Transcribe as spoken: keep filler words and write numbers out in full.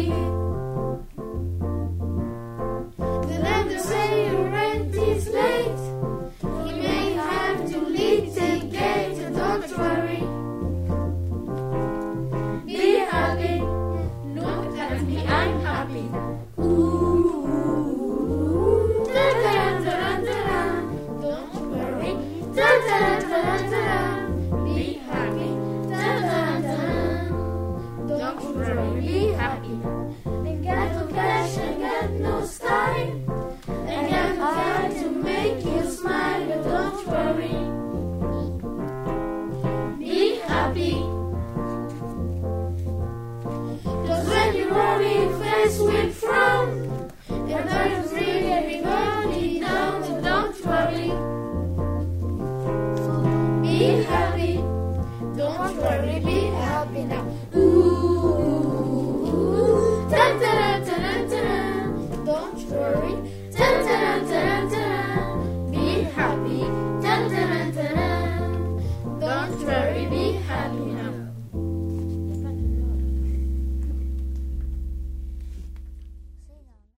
happy. The lender say your rent is late. He may have to litigate. Don't worry. Be happy. Look at me, I'm happy. Ooh, da-da-da-da-da-da. Don't worry. Da-da-da-da-da-da. Be happy. Da-da-da. Don't worry, be happy. I got no cash, I got no style. I got no car to make you smile, but don't worry. Be happy. Cause when you worry, face with